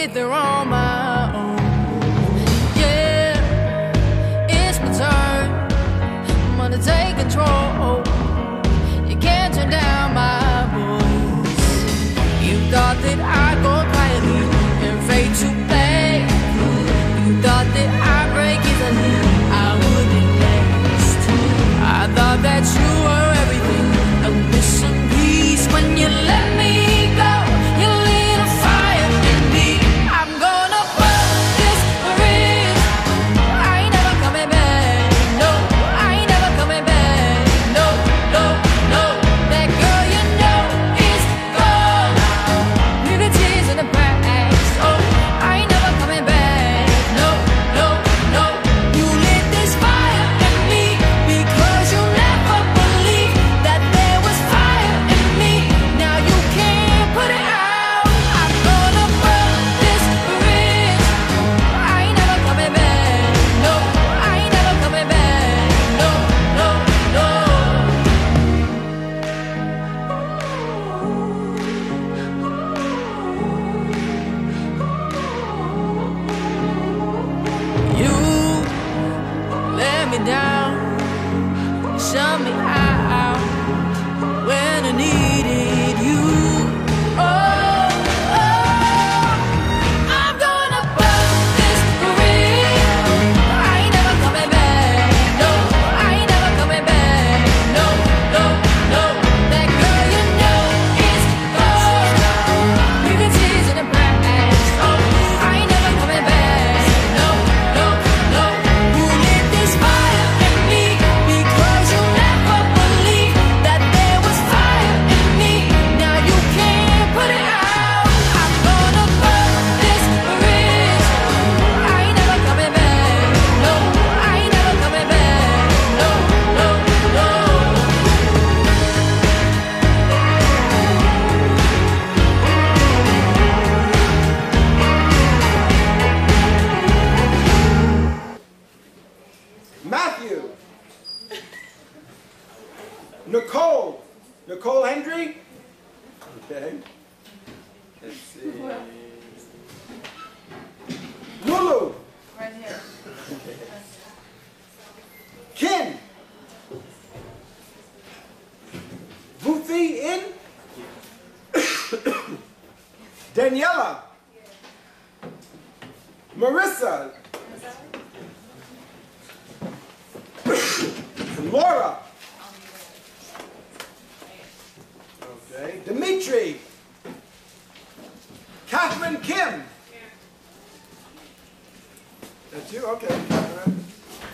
get there on my own. Yeah, it's my turn. I'm gonna take control. You can't turn down my voice. You thought that I'd go quietly and fade to black. You thought that I'd break easily, I wouldn't last. I thought that you were everything, a missing piece. When you let me go, you lit a fire in me. I'm gonna burn this bridge. I ain't never coming back. No, I ain't never coming back. No, no, no. That girl you know is gone. Leave the tears in the past. Oh, I ain't never coming back. No, no, no. You lit this fire in me because you never believed that there was fire in me. Now you can't put it out. I'm gonna burn this bridge. I ain't never coming back. No, I ain't never coming back. No, no, no. You let me down, shut me out when I needed you. Oh, oh, I'm gonna burn this bridge. I ain't never coming back. No, I ain't never coming back. No, no, no. That girl you know is gone. Leave the tears in the past. Oh, I ain't never coming back. No, no, no. You lit this fire in me because you never believed that there was fire in me. Now you can't put it out. I'm gonna burn this bridge. I ain't never coming back. No, I ain't never coming back. No, no, no. Matthew. Nicole Hendry. Okay. Let's see. Lulu. Right here. Kim. Vuthi in. Daniela. Marissa. Laura. Okay. Dimitri. Catherine Kim. That's you? Okay. Catherine.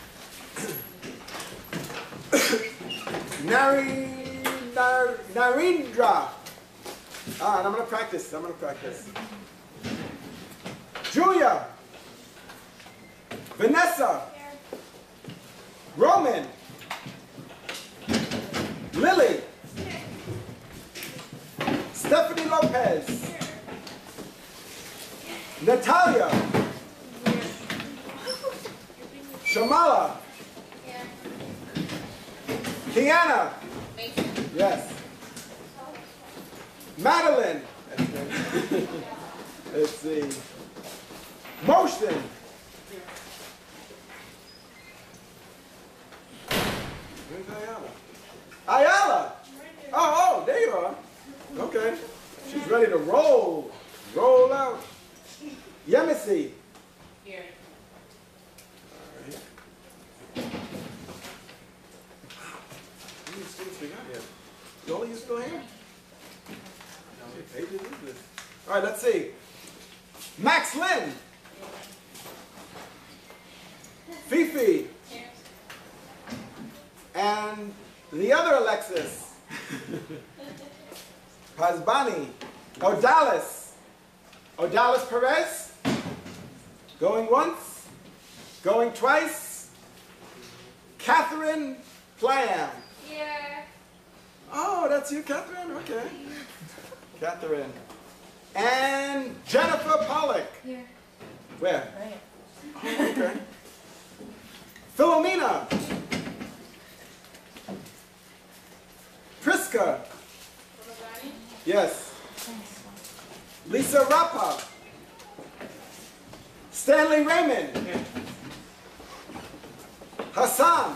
Narendra. And I'm going to practice. Julia. Vanessa. Roman. Lily. Stephanie Lopez. Natalia. Shamala. Kiana. Yes. Madeline. Let's see. Motion. Where's Ayala? Ayala! Oh, there you are. Okay. She's ready to roll. Roll out. Yemisi. Here. All right. How many students we got here? Joel, you still here? How many pages is this? All right, let's see. Max Lynn. Fifi. And the other Alexis. Pazbani. Odalis. Odalis Perez. Going once. Going twice. Catherine Plam. Yeah. Oh, that's you, Catherine? Okay. Catherine. And Jennifer Pollock. Here. Where? Right. Oh, okay. Philomena. Priska. Yes. Lisa Rappa. Stanley Raymond. Hassan.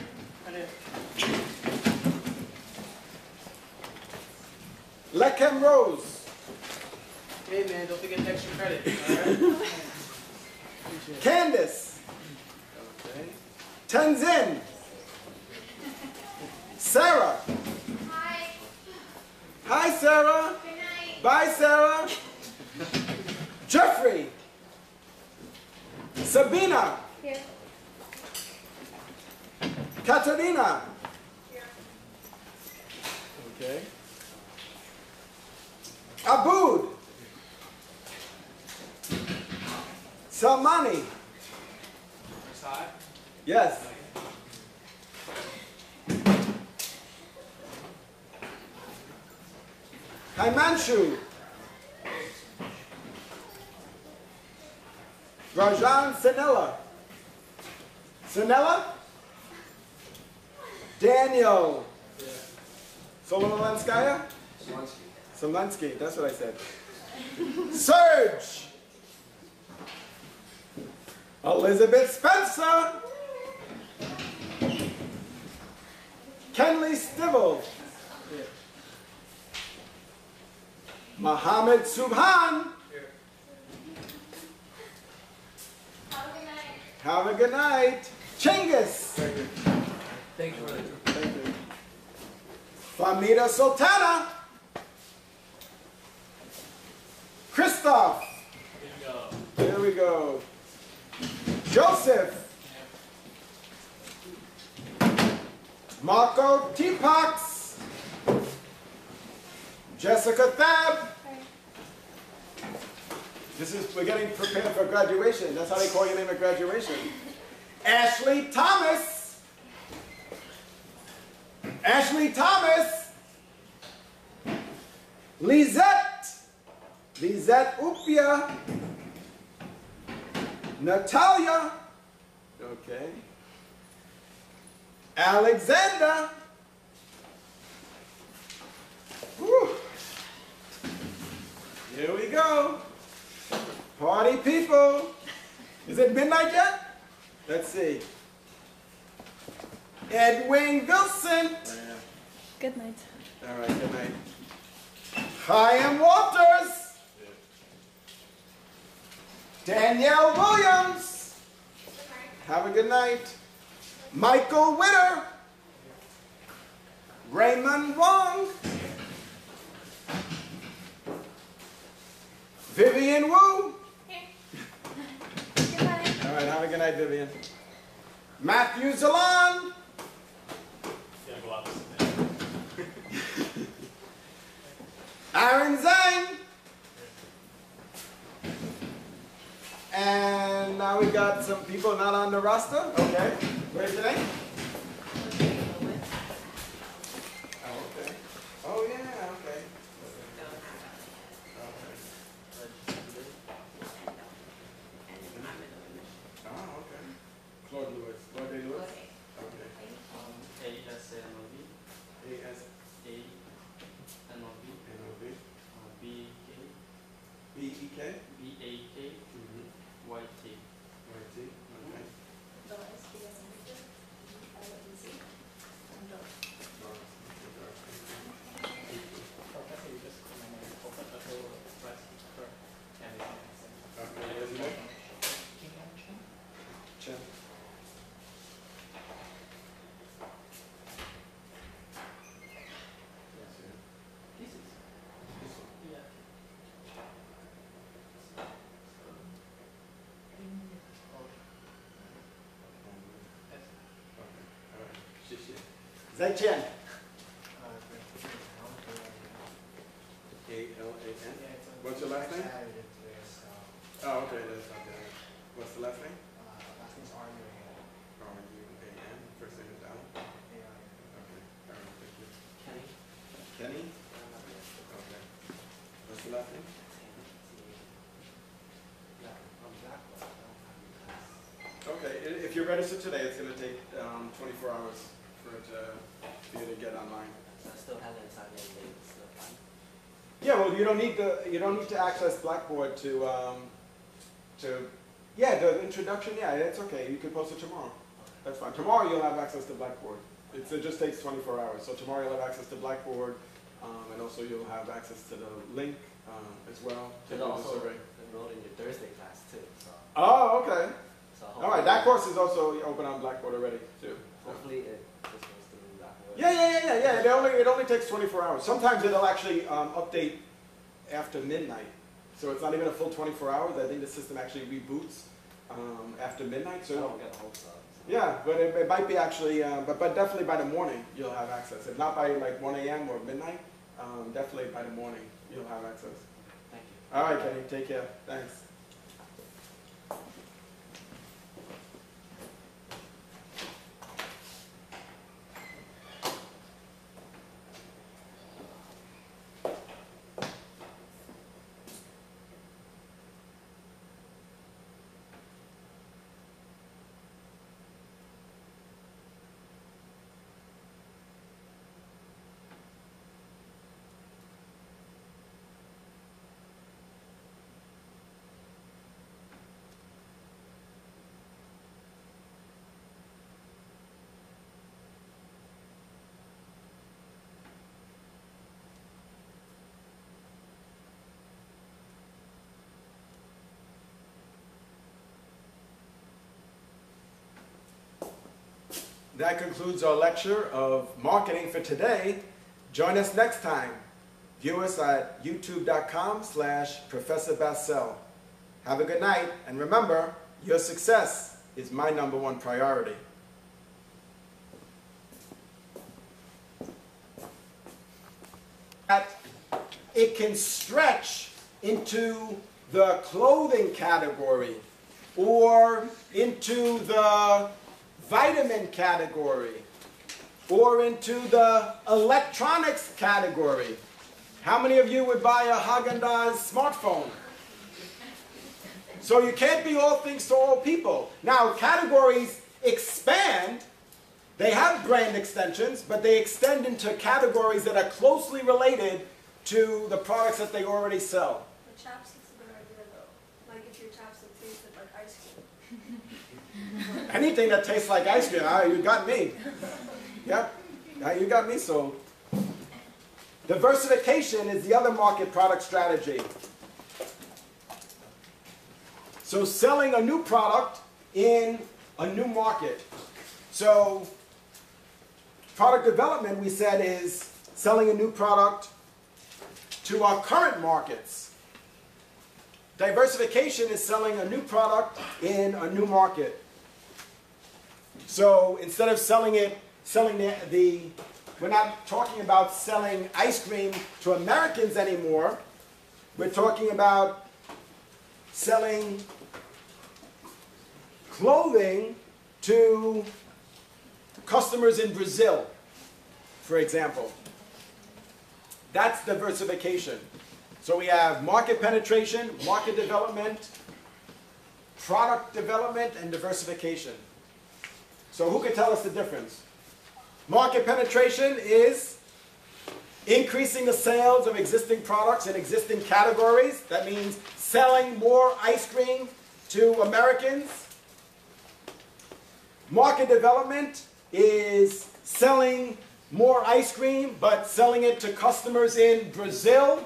Lechem Rose. Hey man, don't forget the extra credit. Alright? Candace. Okay. Tenzin. Sarah. Hi. Hi, Sarah. Good night. Bye, Sarah. Jeffrey. Sabina. Here. Katarina. Here. Okay. Aboud. Salmani. Side. Yes. Himanshu. Rajan Sanella. Sanella? Daniel. Solomonskaya? Solansky, that's what I said. Serge. Elizabeth Spencer. Kenley Stivell. Mohammed Subhan. Have a good night. Have a good night. Chinggis. Thank you, brother. Thank you. Famida Sultana. Christoph. Here we go. Joseph. Marco Tipax. Jessica Thab. We're getting prepared for graduation. That's how they call your name at graduation. Ashley Thomas. Ashley Thomas. Lizette. Lizette Upia. Natalia. Okay. Alexander. Whew. Here we go. Party people. Is it midnight yet? Let's see. Edwin Wilson. Good night. All right, good night. Chaim Walters. Danielle Williams. Have a good night. Michael Witter. Raymond Wong. Vivian Wu. Goodbye. All right, have a good night, Vivian. Matthew Zalan. Aaron Zhang. And now we got some people not on the roster. Okay. Where's your name? Oh, okay. Oh, yeah, okay. Oh, okay. Claude Lewis. Claude Lewis? Okay. ASNOV, A-S-N-O-V, ASNOV, BK, B-E-K? BAK, Mm-hmm. YT. Y-T, okay. Okay, where's your name? Chen. Zai Chen. A-L-A-N. What's your last name? Oh, okay, that's okay. What's the last name? R-U-A-N. First name is Alan. Okay, all right, thank you. Kenny? Okay. What's the last name? Okay, if you're registered today, it's going to take 24 hours for you to get online. Still haven't signed anything, still fine. Yeah, well, you don't need to access Blackboard to Yeah, the introduction, yeah, that's okay. You can post it tomorrow. That's fine. Tomorrow you'll have access to Blackboard. It just takes 24 hours. So tomorrow you'll have access to Blackboard, and also you'll have access to the link as well to And do the also survey. enrolled in your Thursday class too. So, Oh, okay. so All right, that course is also open on Blackboard already, too. hopefully it just goes through Blackboard. Yeah. It only takes 24 hours. Sometimes it'll actually update after midnight. So it's not even a full 24 hours. I think the system actually reboots after midnight. I So don't get hopes up. yeah, but it might be actually, but definitely by the morning you'll have access. If not by like 1 a.m. or midnight, definitely by the morning you'll have access. Thank you. All right, Kenny, take care. Thanks. That concludes our lecture of marketing for today. Join us next time. View us at youtube.com/Professor Bassell. Have a good night, and remember, your success is my #1 priority. It can stretch into the clothing category or into the vitamin category or into the electronics category. How many of you would buy a Haagen-Dazs smartphone? So you can't be all things to all people. Now, categories expand. They have brand extensions, but they extend into categories that are closely related to the products that they already sell. The chapstick's a good idea though. Like if your chapstick tasted like ice cream. Anything that tastes like ice cream, you got me. Yep, you got me sold. Diversification is the other market product strategy. So selling a new product in a new market. So product development, we said, is selling a new product to our current markets. Diversification is selling a new product in a new market. So instead of we're not talking about selling ice cream to Americans anymore. We're talking about selling clothing to customers in Brazil, for example. That's diversification. So we have market penetration, market development, product development, and diversification. So who can tell us the difference? Market penetration is increasing the sales of existing products in existing categories. That means selling more ice cream to Americans. Market development is selling more ice cream, but selling it to customers in Brazil.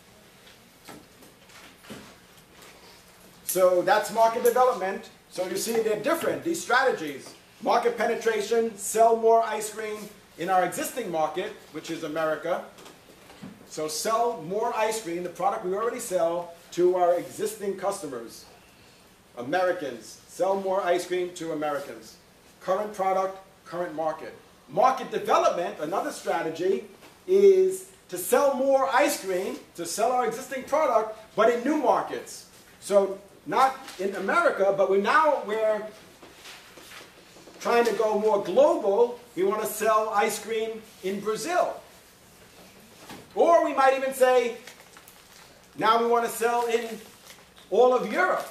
So that's market development. So you see they're different, these strategies. Market penetration, sell more ice cream in our existing market, which is America. So sell more ice cream, the product we already sell, to our existing customers. Americans, sell more ice cream to Americans. Current product, current market. Market development, another strategy, is to sell more ice cream, to sell our existing product, but in new markets. So not in America, but we're trying to go more global. We want to sell ice cream in Brazil. Or we might even say, now we want to sell in all of Europe.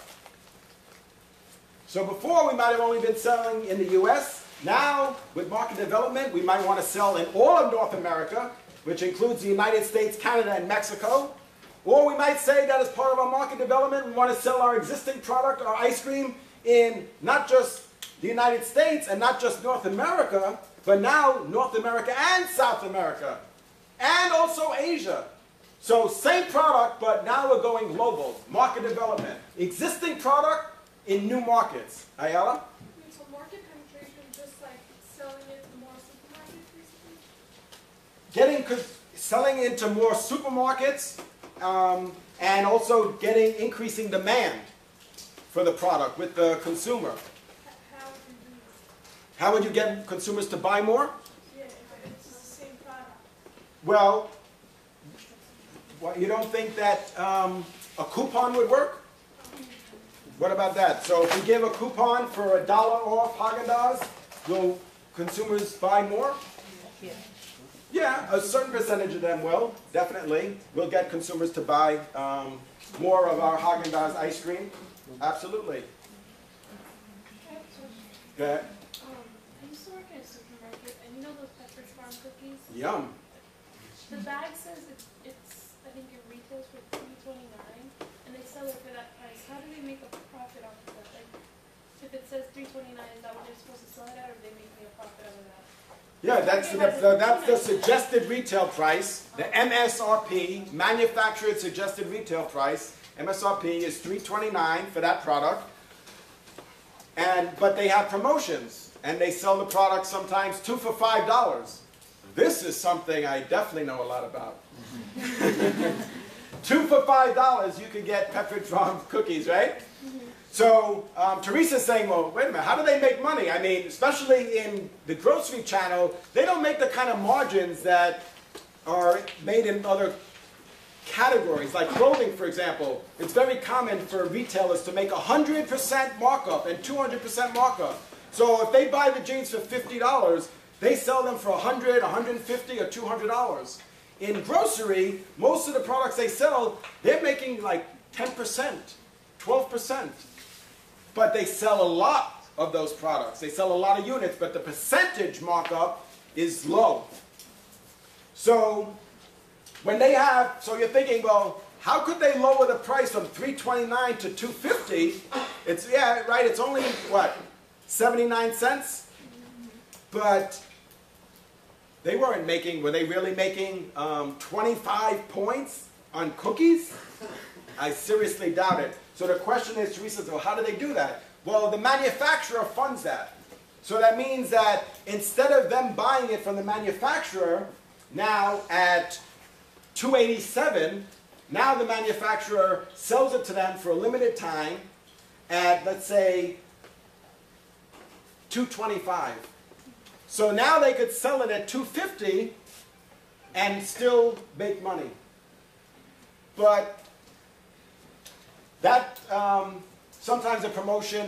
So before we might have only been selling in the US. Now, with market development, we might want to sell in all of North America, which includes the United States, Canada, and Mexico. Or we might say that as part of our market development, we want to sell our existing product, our ice cream, in not just the United States and not just North America, but now North America and South America, and also Asia. So same product, but now we're going global. Market development. Existing product in new markets. Ayala? So market penetration, just like selling it to more supermarkets, basically? Selling into more supermarkets, and also increasing demand for the product with the consumer. How would you do this? How would you get consumers to buy more? Yeah, if it's the same product. Well, you don't think that a coupon would work? What about that? So if we give a coupon for $1 off Haagen-Dazs, will consumers buy more? Yeah, a certain percentage of them will, definitely. We'll get consumers to buy more of our Haagen-Dazs ice cream. Absolutely. Go ahead. I used to work in a supermarket, and you know those Pepperidge Farm cookies? Yum. The bag says it's I think it retails for $3.29, and they sell it for that price. How do they make a profit off of that? Like, if it says $3.29, is that what they're supposed to sell it at, or are they making a profit out of that? Yeah, that's the suggested retail price. The MSRP, manufacturer suggested retail price. MSRP is $3.29 for that product. But they have promotions, and they sell the product sometimes 2 for $5. This is something I definitely know a lot about. 2 for $5, you could get Pepperidge Farm cookies, right? So Teresa's saying, well, wait a minute, how do they make money? I mean, especially in the grocery channel, they don't make the kind of margins that are made in other categories, like clothing, for example. It's very common for retailers to make 100% markup and 200% markup. So if they buy the jeans for $50, they sell them for $100, $150, or $200. In grocery, most of the products they sell, they're making like 10%, 12%. But they sell a lot of those products. They sell a lot of units, but the percentage markup is low. So when they have, so you're thinking, well, how could they lower the price from $3.29 to $2.50? It's, yeah, right, it's only, what, 79 cents? But they weren't making, were they really making 25 points on cookies? I seriously doubt it. So the question is, Teresa says, well, how do they do that? Well, the manufacturer funds that. So that means that instead of them buying it from the manufacturer, now at $2.87, now the manufacturer sells it to them for a limited time at, let's say, $2.25. So now they could sell it at $2.50 and still make money. But that sometimes the promotion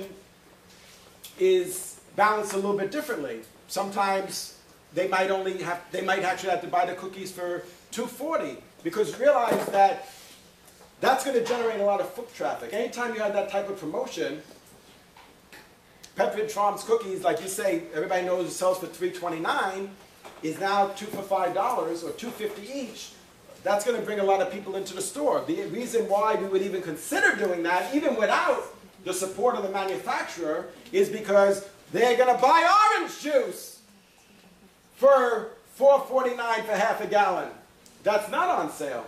is balanced a little bit differently. Sometimes they might actually have to buy the cookies for $2.40, because realize that that's going to generate a lot of foot traffic. Anytime you have that type of promotion, Pepperidge Farm's cookies, like you say, everybody knows it sells for $3.29, is now 2 for $5 or $2.50 each. That's going to bring a lot of people into the store. The reason why we would even consider doing that, even without the support of the manufacturer, is because they're going to buy orange juice for $4.49 for half a gallon. That's not on sale.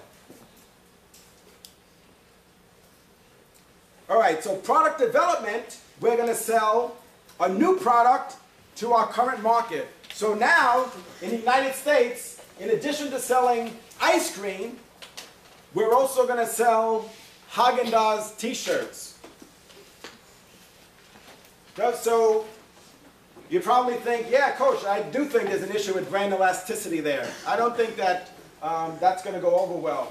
All right, so product development, we're going to sell a new product to our current market. So now, in the United States, in addition to selling ice cream, we're also going to sell Haagen-Dazs t-shirts. So you probably think, yeah, Coach, I do think there's an issue with brand elasticity there. I don't think that that's going to go over well.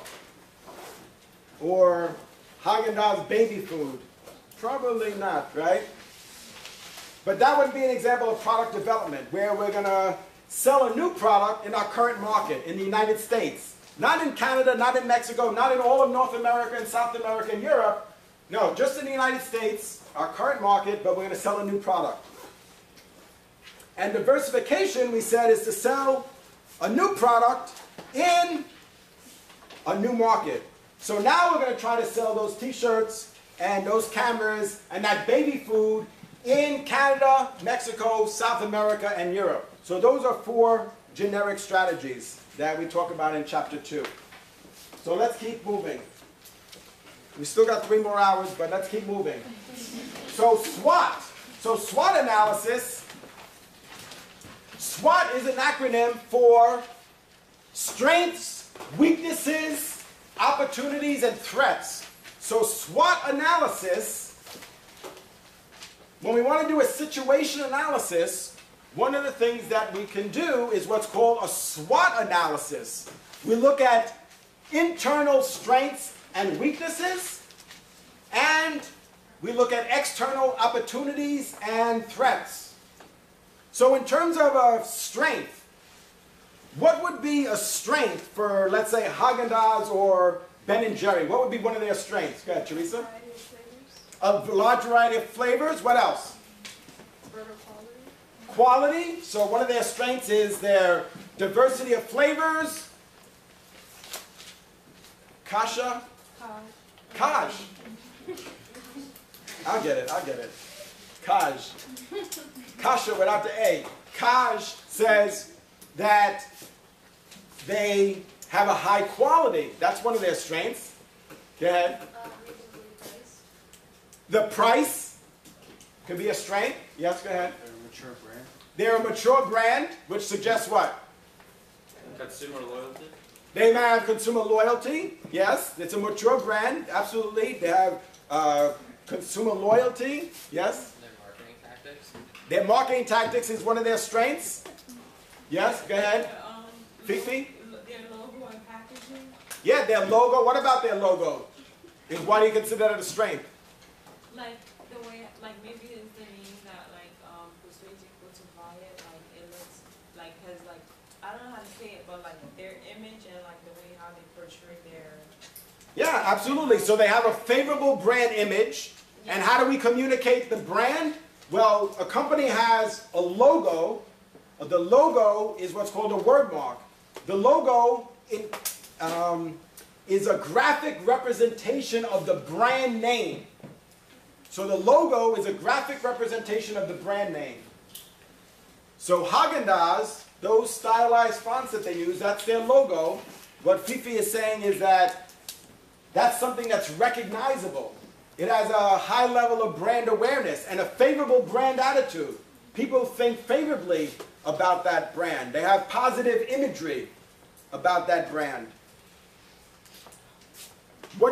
Or Haagen-Dazs baby food. Probably not, right? But that would be an example of product development, where we're going to sell a new product in our current market, in the United States. Not in Canada, not in Mexico, not in all of North America and South America and Europe. No, just in the United States, our current market, but we're going to sell a new product. And diversification, we said, is to sell a new product in a new market. So now we're going to try to sell those t-shirts and those cameras and that baby food in Canada, Mexico, South America, and Europe. So those are 4 generic strategies that we talk about in chapter 2. So let's keep moving. We still got 3 more hours, but let's keep moving. So SWOT. So SWOT analysis. SWOT is an acronym for strengths, weaknesses, opportunities, and threats. So SWOT analysis, when we want to do a situation analysis, one of the things that we can do is what's called a SWOT analysis. We look at internal strengths and weaknesses, and we look at external opportunities and threats. So in terms of a strength, what would be a strength for, let's say, Haagen-Dazs or Ben & Jerry? What would be one of their strengths? Go ahead, Teresa. Variety of flavors. A large variety of flavors. What else? Burger quality. Quality. So one of their strengths is their diversity of flavors. Kasha? Kaj. I'll get it. Kaj. Kasha without the A. Kaj says that they have a high quality. That's one of their strengths. Go ahead. Reasonably priced. The price could be a strength. Yes, go ahead. They're a mature brand. They're a mature brand, which suggests what? Consumer loyalty. They may have consumer loyalty. Yes, it's a mature brand. Absolutely. They have consumer loyalty. Yes. Their marketing tactics. Their marketing tactics is one of their strengths. Yes, go ahead. Fifi? Their logo and packaging. Yeah, their logo. What about their logo? Why do you consider that a strength? Like the way, like maybe it's the name that like persuades people to buy it. Like it looks like has like I don't know how to say it, but like their image and like the way how they portray their. Yeah, absolutely. So they have a favorable brand image. And how do we communicate the brand? Well, a company has a logo. The logo is what's called a word mark. The logo is a graphic representation of the brand name. So the logo is a graphic representation of the brand name. So Haagen-Dazs, those stylized fonts that they use, that's their logo. What Fifi is saying is that that's something that's recognizable. It has a high level of brand awareness and a favorable brand attitude. People think favorably about that brand. They have positive imagery about that brand. What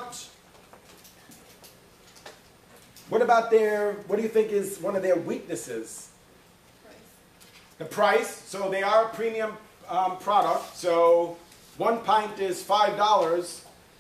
do you think is one of their weaknesses? Price. The price. So they are a premium product. So 1 pint is $5.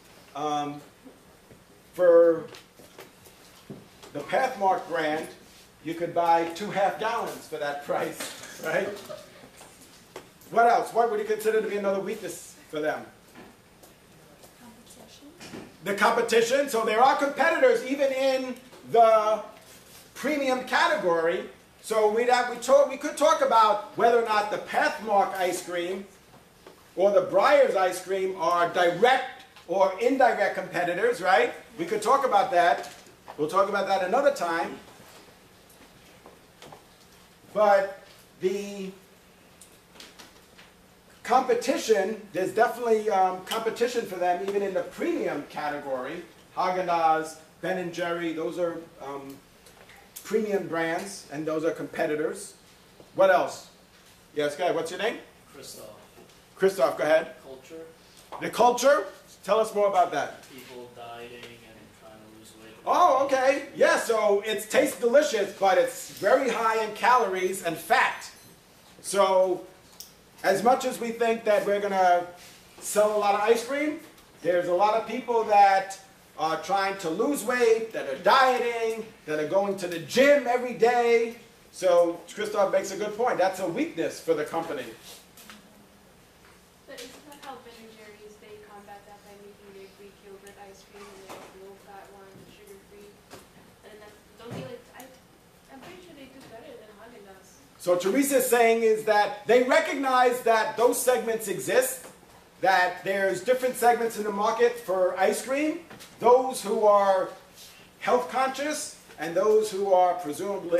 For the Pathmark brand, you could buy 2 half-gallons for that price, right? What else? What would you consider to be another weakness for them? Competition. The competition. So there are competitors even in the premium category. So we could talk about whether or not the Pathmark ice cream or the Breyers ice cream are direct or indirect competitors, right? We could talk about that. We'll talk about that another time. But the competition, there's definitely competition for them even in the premium category. Haagen-Dazs, Ben & Jerry, those are premium brands, and those are competitors. What else? Yes, go ahead. What's your name? Christoph. Christoph, go ahead. Culture. The culture? Tell us more about that. People dieting and trying to lose weight. Oh, okay. Yeah, so it tastes delicious, but it's very high in calories and fat. So as much as we think that we're going to sell a lot of ice cream, there's a lot of people that are trying to lose weight, that are dieting, that are going to the gym every day. So Christoph makes a good point. That's a weakness for the company. But isn't that how Ben & Jerry's, they combat that by making their Greek yogurt ice cream and they have low-fat one, sugar-free? And that's, don't they like, I'm pretty sure they do better than Haagen-Dazs. So Teresa is saying is that they recognize that those segments exist, that there's different segments in the market for ice cream. Those who are health conscious and those who are presumably